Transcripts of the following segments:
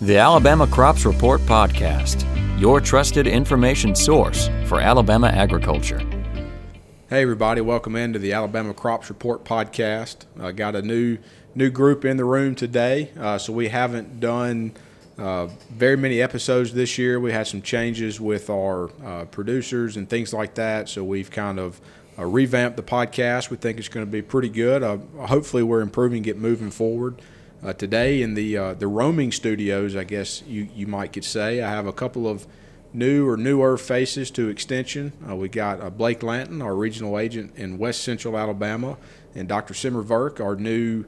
The Alabama Crops Report Podcast, your trusted information source for Alabama agriculture. Hey everybody, welcome into the Alabama Crops Report Podcast. I got a new group in the room today, so we haven't done very many episodes this year. We had some changes with our producers and things like that, so we've kind of revamped the podcast. We think it's going to be pretty good. Hopefully we're improving it moving forward. Today in the roaming studios, I guess you might could say, I have a couple of newer faces to Extension. We got Blake Lanton, our regional agent in West Central Alabama, and Dr. Simmer Verk, our new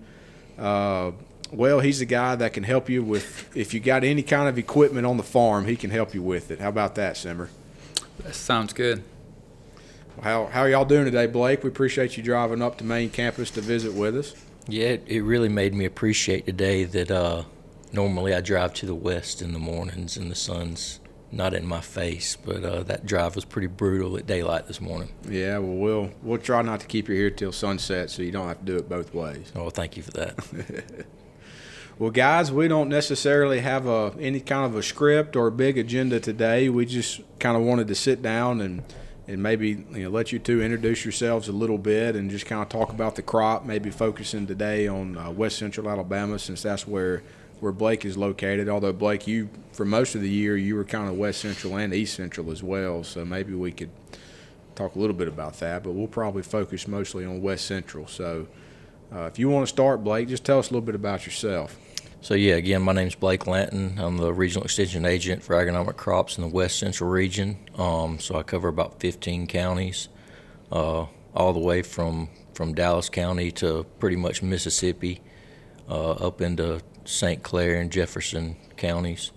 he's the guy that can help you with, if you got any kind of equipment on the farm, he can help you with it. How about that, Simmer? That sounds good. How are y'all doing today, Blake? We appreciate you driving up to main campus to visit with us. Yeah, it really made me appreciate today that normally I drive to the west in the mornings and the sun's not in my face, but that drive was pretty brutal at daylight this morning. Yeah, well, we'll try not to keep you here till sunset so you don't have to do it both ways. Oh, thank you for that. Well, guys, we don't necessarily have any kind of a script or a big agenda today. We just kind of wanted to sit down and maybe let you two introduce yourselves a little bit and just kind of talk about the crop, maybe focusing today on West Central Alabama, since that's where Blake is located. Although, Blake, you, for most of the year, you were kind of West Central and East Central as well, so maybe we could talk a little bit about that, but we'll probably focus mostly on West Central. So if you want to start, Blake, just tell us a little bit about yourself. So, yeah, again, my name's Blake Lanton. I'm the Regional Extension Agent for Agronomic Crops in the West Central region. So I cover about 15 counties, all the way from Dallas County to pretty much Mississippi, up into St. Clair and Jefferson counties.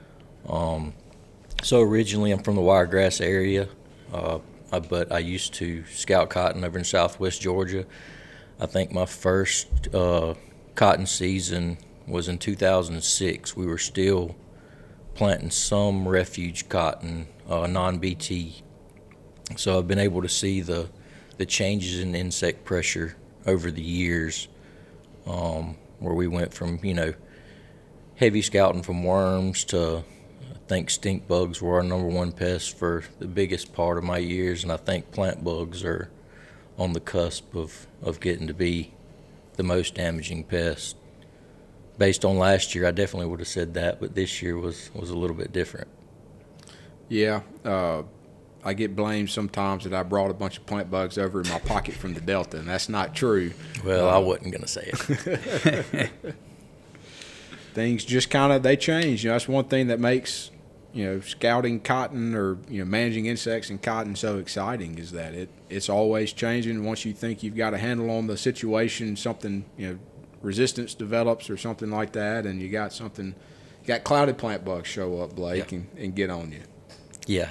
So originally I'm from the Wiregrass area, but I used to scout cotton over in southwest Georgia. I think my first cotton season was in 2006. We were still planting some refuge cotton, non-BT. So I've been able to see the changes in insect pressure over the years, where we went from, heavy scouting from worms to, I think stink bugs were our number one pest for the biggest part of my years, and I think plant bugs are on the cusp of getting to be the most damaging pest. Based on last year, I definitely would have said that, but this year was a little bit different. Yeah, I get blamed sometimes that I brought a bunch of plant bugs over in my pocket from the Delta, and that's not true. Well, I wasn't going to say it. Things just they change. That's one thing that makes, scouting cotton or, managing insects in cotton so exciting, is that it's always changing. Once you think you've got a handle on the situation, something, resistance develops or something like that, and you got clouded plant bugs show up, Blake, yeah, and get on you. Yeah,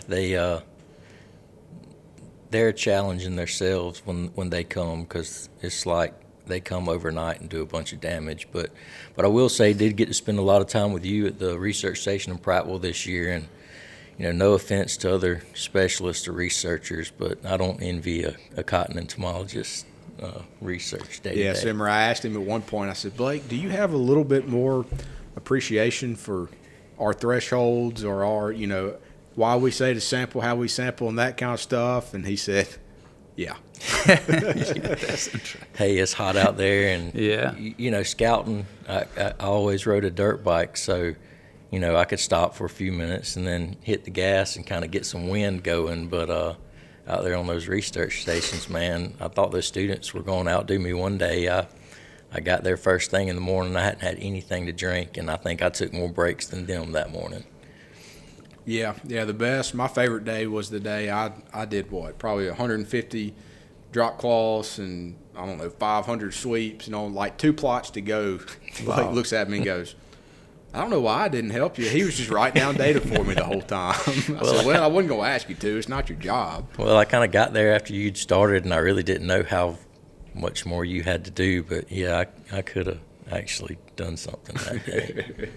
they're challenging themselves when they come, because it's like they come overnight and do a bunch of damage. But I will say, did get to spend a lot of time with you at the research station in Prattville this year, and no offense to other specialists or researchers, but I don't envy a cotton entomologist research day to day. Yeah, Simmer, I asked him at one point, I said, Blake, do you have a little bit more appreciation for our thresholds or our, why we say to sample, how we sample, and that kind of stuff? And he said, yeah. Yeah, that's interesting. Hey, it's hot out there, and yeah, scouting, I always rode a dirt bike, so I could stop for a few minutes and then hit the gas and kind of get some wind going. But out there on those research stations, man, I thought those students were going to outdo me one day. I got there first thing in the morning. I hadn't had anything to drink, and I think I took more breaks than them that morning. Yeah, the best. My favorite day was the day I did probably 150 drop cloths and, 500 sweeps, like 2 plots to go. Wow. Blake looks at me and goes, I don't know why I didn't help you. He was just writing down data for me the whole time. I said, I wasn't going to ask you to. It's not your job. Well, I kind of got there after you'd started, and I really didn't know how much more you had to do. But, yeah, I could have actually done something that day.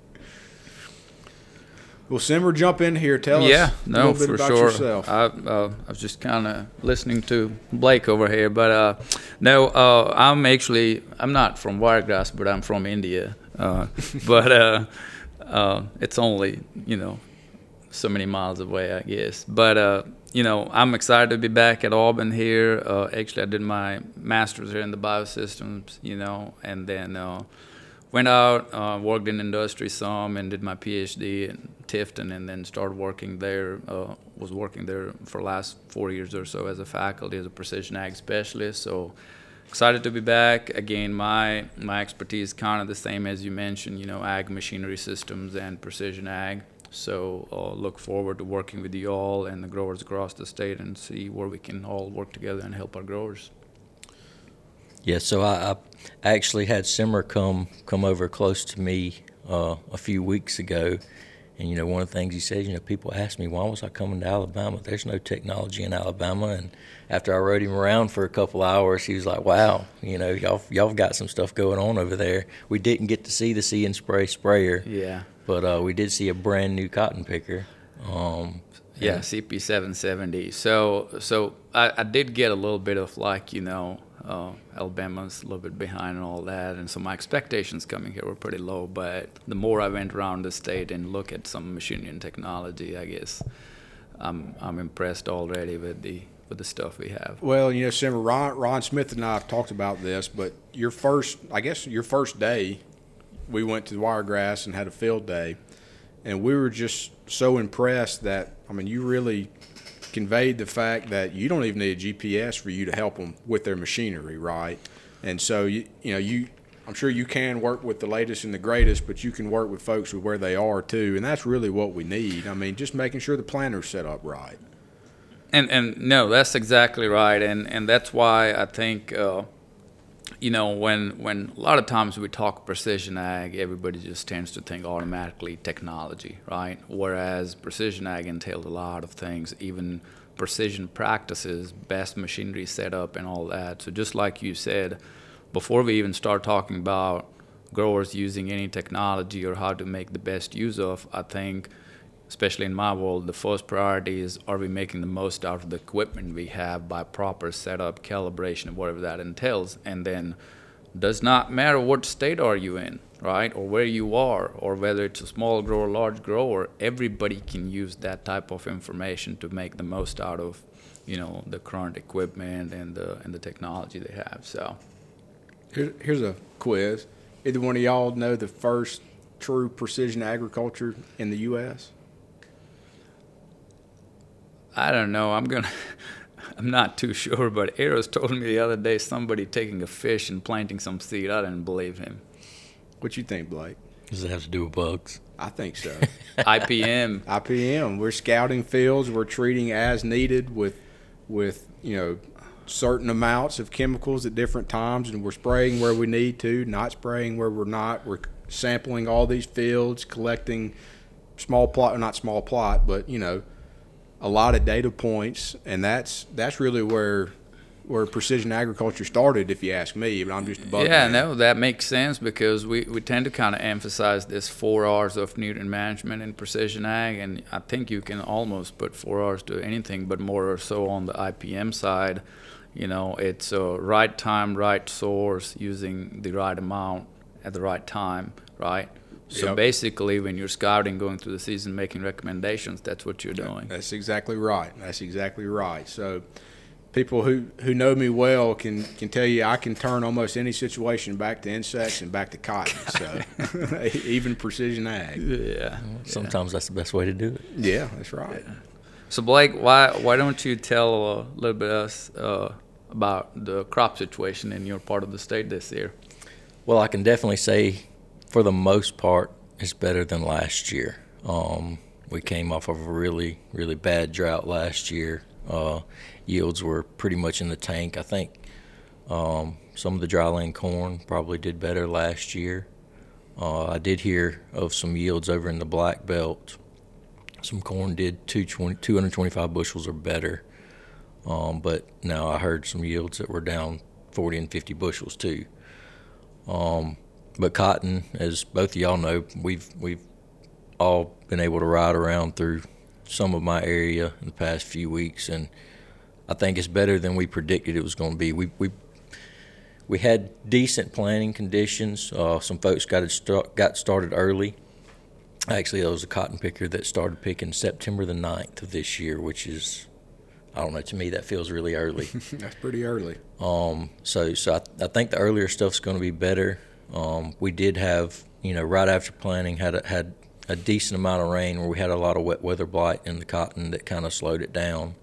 Well, Simmer, jump in here. Tell us a little bit about yourself. I was just kind of listening to Blake over here, but I'm not from Wiregrass, but I'm from India. But It's only, so many miles away, I guess. But, I'm excited to be back at Auburn here. Actually, I did my master's here in the biosystems, and then went out, worked in industry some, and did my PhD in Tifton, and then started working there. Was working there for the last 4 years or so as a faculty, as a precision ag specialist. So excited to be back. Again, my expertise is kind of the same as you mentioned, ag machinery systems and precision ag. So look forward to working with you all and the growers across the state and see where we can all work together and help our growers. Yeah, so I actually had Simmer come over close to me a few weeks ago, and one of the things he said, people ask me, why was I coming to Alabama? There's no technology in Alabama. And after I rode him around for a couple hours, he was like, wow, y'all got some stuff going on over there. We didn't get to see the See and Spray sprayer, but we did see a brand new cotton picker. Yeah, CP770. So I did get a little bit of Alabama's a little bit behind and all that, and so my expectations coming here were pretty low. But the more I went around the state and look at some machinery and technology, I guess I'm impressed already with the stuff we have. Well, Simmer, Ron Smith and I have talked about this, but your first day, we went to Wiregrass and had a field day, and we were just so impressed that, you really conveyed the fact that you don't even need a GPS for you to help them with their machinery, right? And so, I'm sure you can work with the latest and the greatest, but you can work with folks with where they are too, and that's really what we need. Just making sure the planter's set up right. And no, that's exactly right, and that's why I think when a lot of times we talk precision ag, everybody just tends to think automatically technology, right? Whereas precision ag entails a lot of things, even precision practices, best machinery setup, and all that. So just like you said, before we even start talking about growers using any technology or how to make the best use of, I think, especially in my world, the first priority is, are we making the most out of the equipment we have by proper setup, calibration, and whatever that entails. And then does not matter what state are you in, right, or where you are, or whether it's a small grower, large grower, everybody can use that type of information to make the most out of, the current equipment and the technology they have. So here's a quiz. Either one of y'all know the first true precision agriculture in the U.S.? I don't know. I'm not too sure, but Eros told me the other day somebody taking a fish and planting some seed. I didn't believe him. What you think, Blake? Does it have to do with bugs? I think so. IPM. We're scouting fields. We're treating as needed with certain amounts of chemicals at different times, and we're spraying where we need to, not spraying where we're not. We're sampling all these fields, collecting not small plot, but a lot of data points, and that's really where precision agriculture started, if you ask me. But I'm just a bug man. No, that makes sense, because we tend to kind of emphasize this 4 R's of nutrient management in precision ag, and I think you can almost put 4 R's to anything, but more or so on the IPM side. It's a right time, right source, using the right amount at the right time, right? So basically, when you're scouting, going through the season, making recommendations, that's what you're doing. That's exactly right. So people who know me well can tell you I can turn almost any situation back to insects and back to cotton. So even precision ag. Yeah. Sometimes that's the best way to do it. Yeah, that's right. Yeah. So Blake, why don't you tell a little bit us about the crop situation in your part of the state this year? Well, I can definitely say, for the most part, it's better than last year. We came off of a really, really bad drought last year. Yields were pretty much in the tank. I think some of the dryland corn probably did better last year. I did hear of some yields over in the Black Belt. Some corn did 225 bushels or better. But now I heard some yields that were down 40 and 50 bushels too. But cotton, as both of y'all know, we've all been able to ride around through some of my area in the past few weeks, and I think it's better than we predicted it was going to be. We had decent planting conditions. Some folks got started early, Actually, there was a cotton picker that started picking September the 9th of this year, which is, I don't know, to me that feels really early. That's pretty early. So I think the earlier stuff's going to be better. We did have, right after planting, had a decent amount of rain where we had a lot of wet weather blight in the cotton that kind of slowed it down.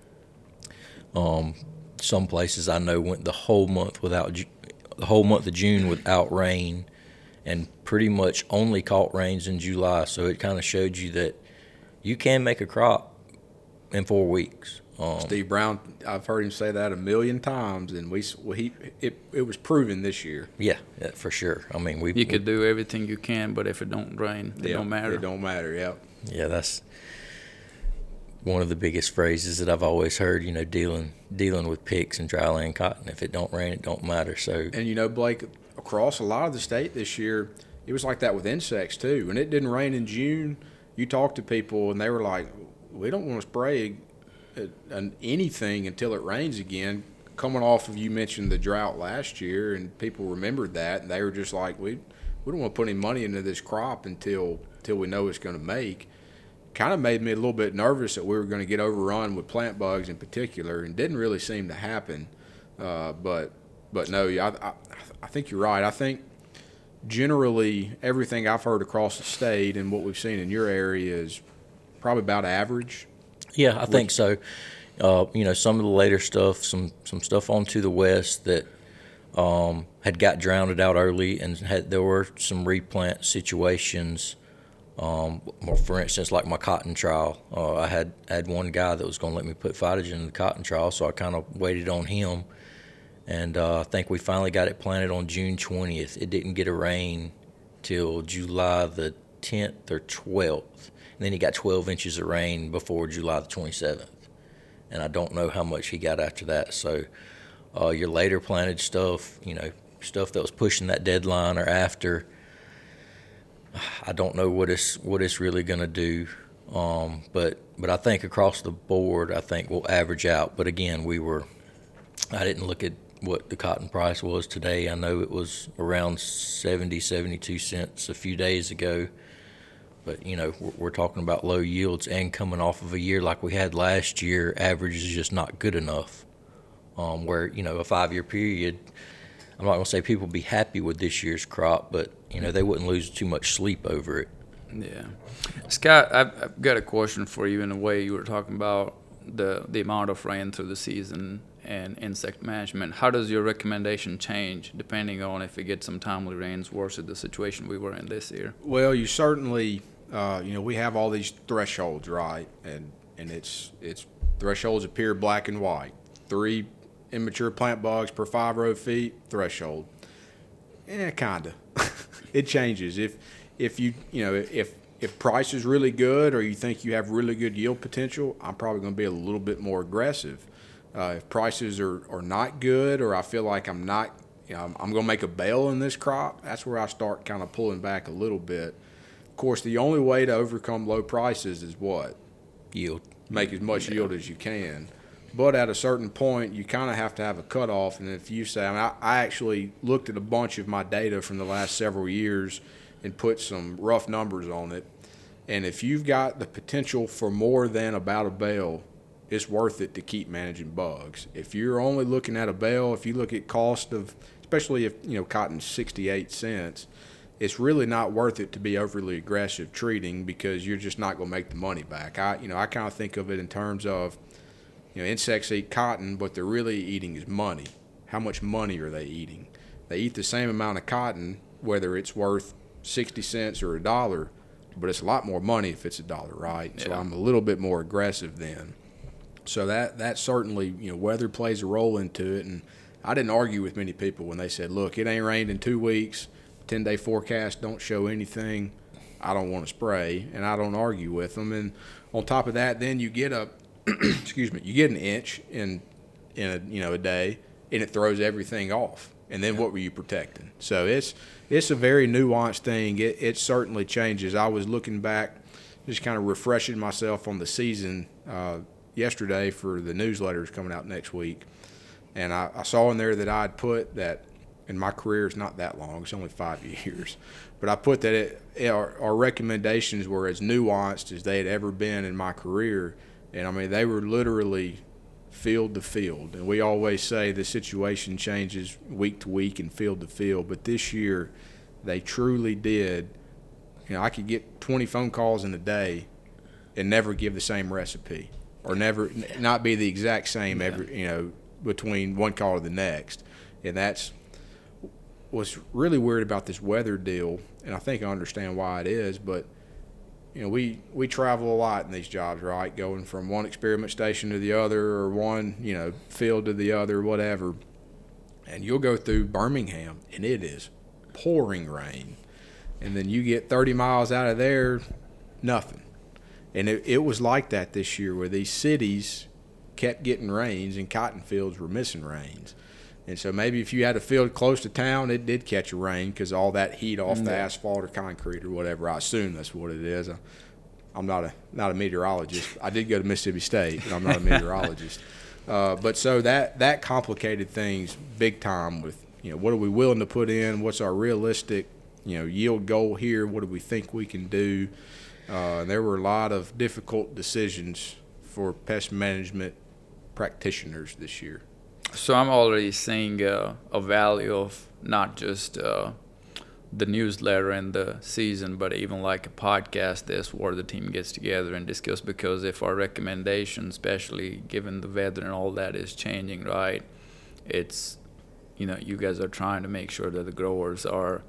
Some places I know went the whole month of June without rain, and pretty much only caught rains in July. So it kind of showed you that you can make a crop in 4 weeks. Steve Brown, I've heard him say that a million times, and it was proven this year. Yeah, for sure. I mean, you could do everything you can, but if it don't rain, it don't matter. It don't matter. Yeah. Yeah, that's one of the biggest phrases that I've always heard. Dealing with picks and dryland cotton. If it don't rain, it don't matter. So, and Blake, across a lot of the state this year, it was like that with insects too. When it didn't rain in June, you talk to people and they were like, "We don't want to spray anything until it rains again." Coming off of, you mentioned the drought last year, and people remembered that, and they were just like, we don't want to put any money into this crop until we know it's going to make. Kind of made me a little bit nervous that we were going to get overrun with plant bugs in particular, and didn't really seem to happen. But no, I think you're right. I think generally everything I've heard across the state and what we've seen in your area is probably about average. Yeah, I think so. Some of the later stuff, some stuff on to the west that had got drowned out early, and there were some replant situations. For instance, like my cotton trial, I had one guy that was going to let me put phytogen in the cotton trial, so I kind of waited on him, and I think we finally got it planted on June 20th. It didn't get a rain till July the 10th or 12th, and then he got 12 inches of rain before July the 27th, and I don't know how much he got after that. So your later planted stuff, stuff that was pushing that deadline or after, I don't know what it's really going to do, but I think across the board, I think we'll average out. But again, I didn't look at what the cotton price was today. I know it was around 72 cents a few days ago, but we're talking about low yields and coming off of a year like we had last year. Average is just not good enough. Where a 5-year period, I'm not going to say people be happy with this year's crop, but they wouldn't lose too much sleep over it. Yeah. Scott, I've got a question for you. In a way, you were talking about the amount of rain through the season and insect management. How does your recommendation change depending on if we get some timely rains versus the situation we were in this year? Well, you certainly, we have all these thresholds, right? And it's thresholds appear black and white. 3 immature plant bugs per 5 row feet threshold. Kinda. It changes. If price is really good, or you think you have really good yield potential, I'm probably going to be a little bit more aggressive. If prices are not good, or I feel like I'm not, I'm going to make a bail in this crop, that's where I start kind of pulling back a little bit. Of course, the only way to overcome low prices is what? Yield. Make as much yield as you can. But at a certain point, you kind of have to have a cutoff. And if you say, I actually looked at a bunch of my data from the last several years and put some rough numbers on it. And if you've got the potential for more than about a bale, it's worth it to keep managing bugs. If you're only looking at a bale, if you look at cost of, especially if cotton's 68 cents, it's really not worth it to be overly aggressive treating, because you're just not going to make the money back. I kind of think of it in terms of, insects eat cotton, but they're really eating is money. How much money are they eating? They eat the same amount of cotton, whether it's worth 60 cents or $1, but it's a lot more money if it's $1, right? Yeah. So I'm a little bit more aggressive then. So that certainly, weather plays a role into it. And I didn't argue with many people when they said, look, it ain't rained in 2 weeks, 10-day forecast don't show anything, I don't want to spray, and I don't argue with them. And on top of that, then you get you get an inch in a day, and it throws everything off. And then what were you protecting? So it's a very nuanced thing. It certainly changes. I was looking back, just kind of refreshing myself on the season yesterday for the newsletters coming out next week, and I saw in there that I'd put that and my career is not that long. It's only 5 years. But I put that our recommendations were as nuanced as they had ever been in my career. And, I mean, they were literally field to field. And we always say the situation changes week to week and field to field. But this year, they truly did. You know, I could get 20 phone calls in a day and never give the same recipe, or never not be the exact same between one call to the next. And that's what's really weird about this weather deal, and I think I understand why it is, but you know, we travel a lot in these jobs, right? Going from one experiment station to the other, or one, you know, field to the other, whatever. And you'll go through Birmingham and it is pouring rain. And then you get 30 miles out of there, nothing. And it was like that this year, where these cities kept getting rains and cotton fields were missing rains. And so maybe if you had a field close to town, it did catch a rain because all that heat off the asphalt or concrete or whatever. I assume that's what it is. I'm not a meteorologist. I did go to Mississippi State, but I'm not a meteorologist. But so that complicated things big time with, you know, what are we willing to put in? What's our realistic, you know, yield goal here? What do we think we can do? There were a lot of difficult decisions for pest management practitioners this year. So I'm already seeing a value of not just the newsletter and the season, but even like a podcast this where the team gets together and discuss, because if our recommendation, especially given the weather and all that, is changing, right, it's, you know, you guys are trying to make sure that the growers are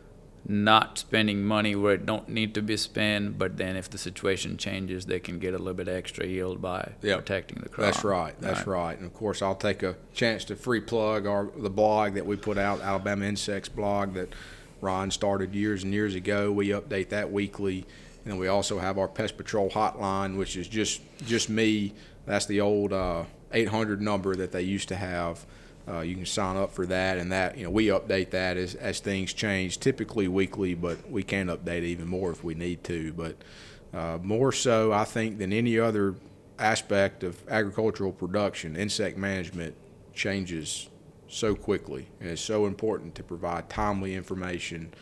not spending money where it don't need to be spent, but then if the situation changes, they can get a little bit extra yield by protecting the crop. That's right. And of course, I'll take a chance to free plug the blog that we put out, Alabama Insects blog, that Ron started years and years ago. We update that weekly, and we also have our Pest Patrol hotline, which is just me. That's the old 800 number that they used to have. You can sign up for that, and that, you know, we update that as things change, typically weekly, but we can update even more if we need to. But more so, I think, than any other aspect of agricultural production, insect management changes so quickly, and it's so important to provide timely information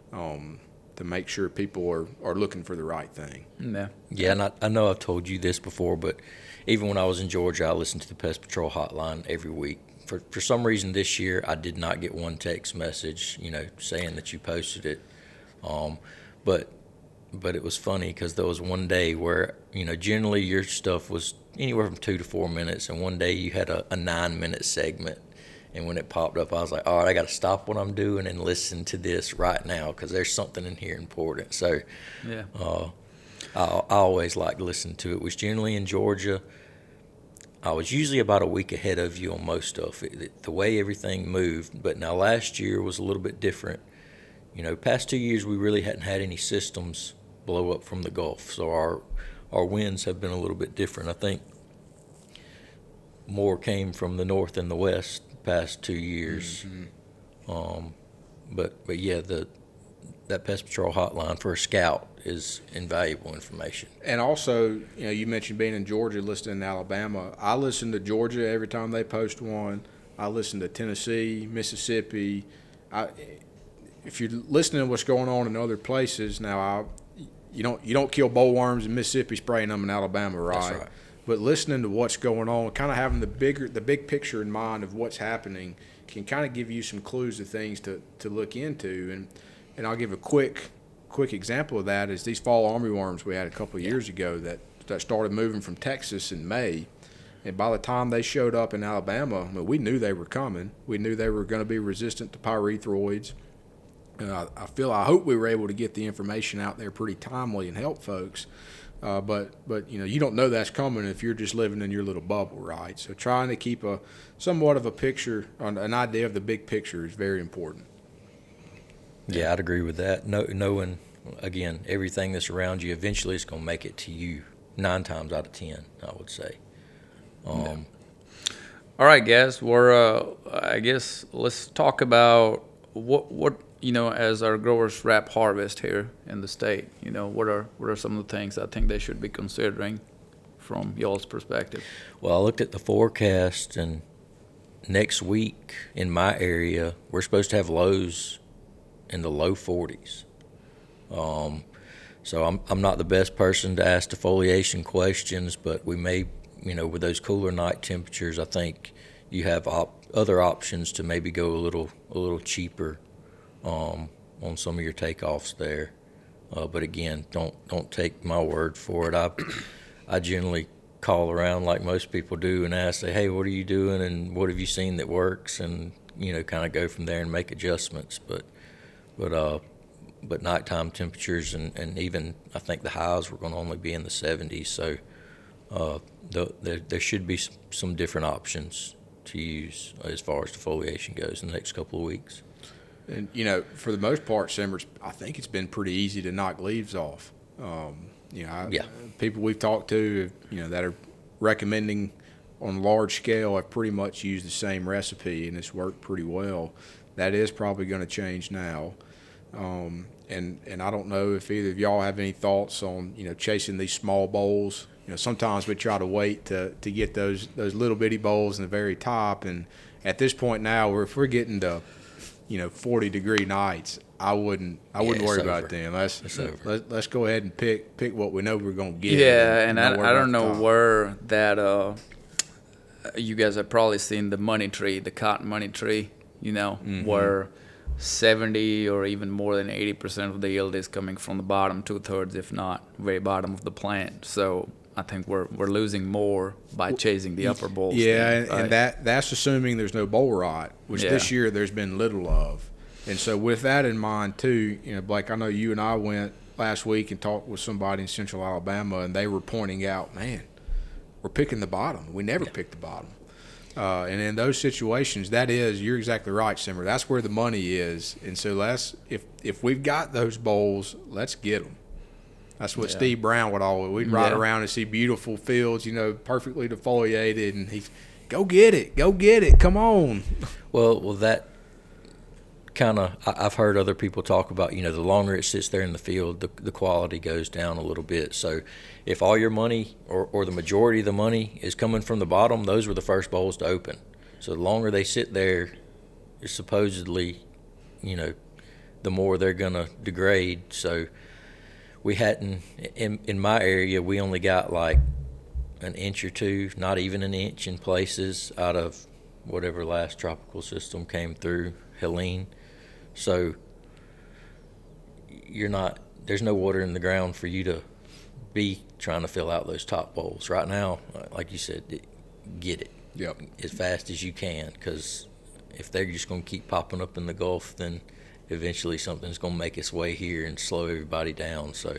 to make sure people are looking for the right thing. Yeah, and I know I've told you this before, but even when I was in Georgia, I listened to the Pest Patrol hotline every week. For some reason this year, I did not get one text message, you know, saying that you posted it. But it was funny because there was one day where, you know, generally your stuff was anywhere from 2 to 4 minutes, and one day you had a 9-minute segment. And when it popped up, I was like, all right, I got to stop what I'm doing and listen to this right now because there's something in here important. So I always like to listen to it. It was generally in Georgia. I was usually about a week ahead of you on most stuff, the way everything moved. But now last year was a little bit different. You know, past 2 years we really hadn't had any systems blow up from the Gulf, so our winds have been a little bit different. I think more came from the north and the west the past 2 years. Mm-hmm. But yeah, that Pest Patrol hotline for a scout is invaluable information. And also, you know, you mentioned being in Georgia, listening in Alabama. I listen to Georgia every time they post one. I listen to Tennessee, Mississippi. If you're listening to what's going on in other places, now you don't kill bollworms in Mississippi spraying them in Alabama, right? That's right. But listening to what's going on, kind of having the big picture in mind of what's happening, can kind of give you some clues of things to look into. And I'll give a quick example of that is these fall armyworms we had a couple of years ago that started moving from Texas in May. And by the time they showed up in Alabama, I mean, we knew they were coming. We knew they were going to be resistant to pyrethroids. And I hope we were able to get the information out there pretty timely and help folks. But you know, you don't know that's coming if you're just living in your little bubble, right? So trying to keep somewhat of a picture, an idea of the big picture is very important. Yeah, I'd agree with that. Knowing, again, everything that's around you, eventually it's going to make it to you 9 times out of 10, I would say. All right, guys. I guess let's talk about what you know, as our growers wrap harvest here in the state. You know, what are some of the things I think they should be considering from y'all's perspective? Well, I looked at the forecast, and next week in my area, we're supposed to have lows in the low 40s. So I'm not the best person to ask defoliation questions, but we may, with those cooler night temperatures, I think you have other options to maybe go a little cheaper on some of your takeoffs there. But again, don't take my word for it. I generally call around like most people do and ask, say, hey, what are you doing and what have you seen that works, and kind of go from there and make adjustments. But nighttime temperatures and even I think the highs were going to only be in the 70s, so there should be some different options to use as far as defoliation goes in the next couple of weeks. And for the most part, Simmers, I think it's been pretty easy to knock leaves off. People we've talked to, that are recommending on large scale have pretty much used the same recipe, and it's worked pretty well. That is probably going to change now. And I don't know if either of y'all have any thoughts on, chasing these small bowls. Sometimes we try to wait to get those little bitty bowls in the very top. And at this point now, if we're getting to, 40-degree nights, I wouldn't worry about them. Let's go ahead and pick what we know we're going to get. Yeah, and I don't know where that you guys have probably seen the money tree, the cotton money tree, where 70 or even more than 80% of the yield is coming from the bottom, 2/3, if not very bottom of the plant. So I think we're losing more by chasing the upper bowls. Yeah, thing, right? and that's assuming there's no bowl rot, which this year there's been little of. And so with that in mind too, Blake, I know you and I went last week and talked with somebody in Central Alabama, and they were pointing out, man, we're picking the bottom. We never pick the bottom. And in those situations, you're exactly right, Simmer. That's where the money is. And so if we've got those bowls, let's get them. That's what Steve Brown would always. We'd ride around and see beautiful fields, perfectly defoliated, and he's, go get it, come on. Well, that kind of, I've heard other people talk about, the longer it sits there in the field, the quality goes down a little bit. So if all your money or the majority of the money is coming from the bottom, those were the first bowls to open. So the longer they sit there, it's supposedly, the more they're going to degrade. So we hadn't, in my area, we only got like an inch or two, not even an inch in places out of whatever last tropical system came through, Helene. So there's no water in the ground for you to be trying to fill out those top bowls. Right now, like you said, get it as fast as you can, because if they're just going to keep popping up in the Gulf, then eventually something's going to make its way here and slow everybody down. So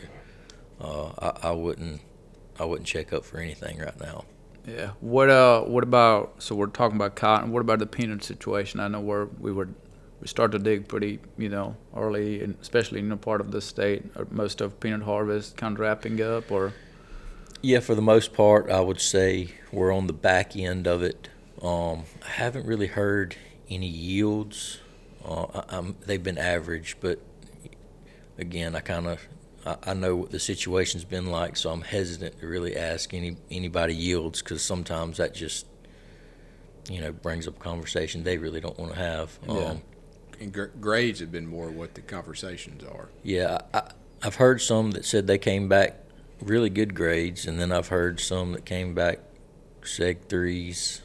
I wouldn't check up for anything right now. Yeah. What about? So we're talking about cotton. What about the peanut situation? I know we start to dig pretty, early, and especially in a part of the state. Most of peanut harvest kind of wrapping up, or? Yeah, for the most part, I would say we're on the back end of it. I haven't really heard any yields. They've been average, but again, I know what the situation's been like, so I'm hesitant to really ask anybody yields, because sometimes that just brings up a conversation they really don't want to have. And grades have been more what the conversations are. Yeah, I've heard some that said they came back really good grades, and then I've heard some that came back Seg 3s,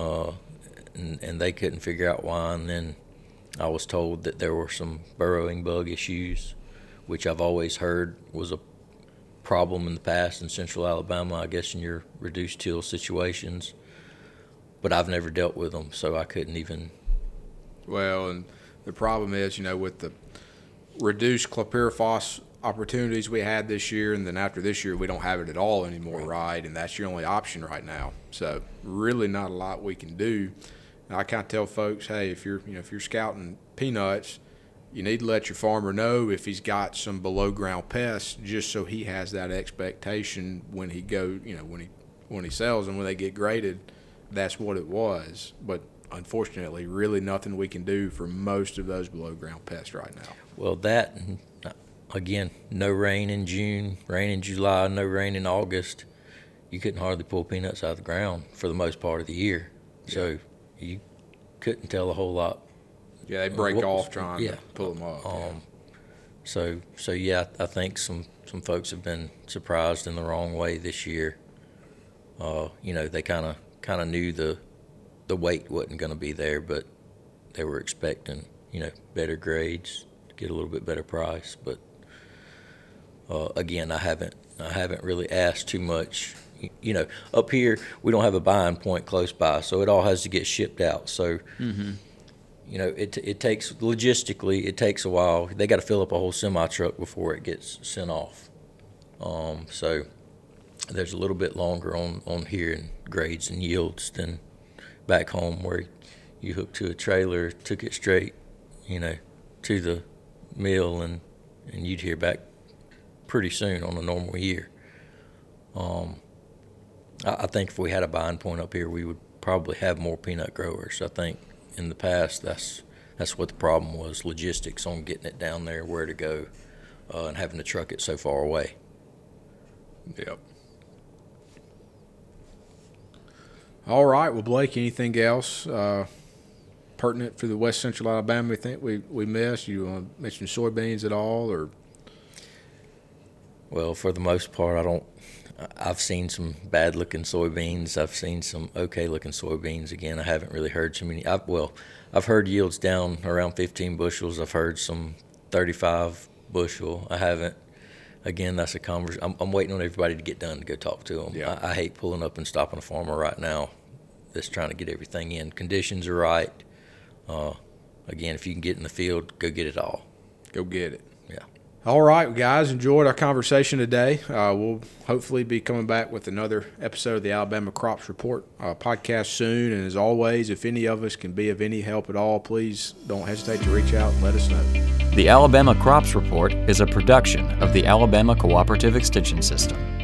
and they couldn't figure out why. And then I was told that there were some burrowing bug issues, which I've always heard was a problem in the past in Central Alabama, I guess in your reduced till situations. But I've never dealt with them, so I couldn't even. Well, and the problem is, with the reduced chlorpyrifos opportunities we had this year, and then after this year we don't have it at all anymore, right? And that's your only option right now. So really not a lot we can do. And I kind of tell folks, hey, if you're scouting peanuts, you need to let your farmer know if he's got some below ground pests, just so he has that expectation when he when he sells them, when they get graded, that's what it was. But unfortunately, really nothing we can do for most of those below ground pests right now. Well, that, again, no rain in June, rain in July, no rain in August. You couldn't hardly pull peanuts out of the ground for the most part of the year. So couldn't tell a whole lot. Yeah, they break What was- off trying yeah. to pull them up. So yeah, I think some folks have been surprised in the wrong way this year. They kind of knew the weight wasn't going to be there, but they were expecting better grades, to get a little bit better price. But again, I haven't really asked too much. Up here we don't have a buying point close by, so it all has to get shipped out. So. Mm-hmm. It takes logistically. It takes a while. They got to fill up a whole semi truck before it gets sent off. So there's a little bit longer on here in grades and yields than back home, where you hooked to a trailer, took it straight, to the mill, and you'd hear back pretty soon on a normal year. I think if we had a buying point up here, we would probably have more peanut growers. I think. In the past, that's what the problem was, logistics on getting it down there, where to go, and having to truck it so far away. Yep. All right. Well, Blake, anything else pertinent for the West Central Alabama you think we missed? You want to mention soybeans at all? Or? Well, for the most part, I've seen some bad-looking soybeans. I've seen some okay-looking soybeans. Again, I haven't really heard too many. I've heard yields down around 15 bushels. I've heard some 35 bushel. I haven't. Again, that's a conversation. I'm waiting on everybody to get done to go talk to them. Yeah. I hate pulling up and stopping a farmer right now that's trying to get everything in. Conditions are right. Again, if you can get in the field, go get it all. Go get it. Yeah. All right, guys, enjoyed our conversation today. We'll hopefully be coming back with another episode of the Alabama Crops Report podcast soon. And as always, if any of us can be of any help at all, please don't hesitate to reach out and let us know. The Alabama Crops Report is a production of the Alabama Cooperative Extension System.